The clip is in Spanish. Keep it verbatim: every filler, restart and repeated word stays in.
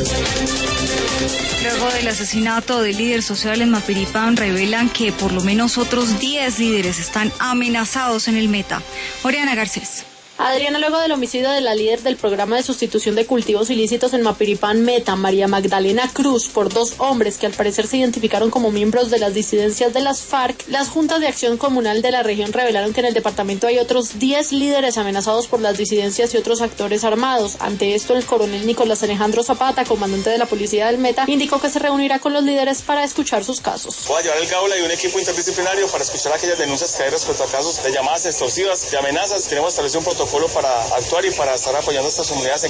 Luego del asesinato del líder social en Mapiripán, revelan que por lo menos otros diez líderes están amenazados en el Meta. Oriana Garcés. Adriana, luego del homicidio de la líder del programa de sustitución de cultivos ilícitos en Mapiripán Meta, María Magdalena Cruz, por dos hombres que al parecer se identificaron como miembros de las disidencias de las FARC, las juntas de acción comunal de la región revelaron que en el departamento hay otros diez líderes amenazados por las disidencias y otros actores armados. Ante esto, el coronel Nicolás Alejandro Zapata, comandante de la policía del Meta, indicó que se reunirá con los líderes para escuchar sus casos. Voy a llevar el Gaula y un equipo interdisciplinario para escuchar aquellas denuncias que hay respecto a casos de llamadas extorsivas, de amenazas. Tenemos establecido un protocolo para actuar y para estar apoyando a estas comunidades.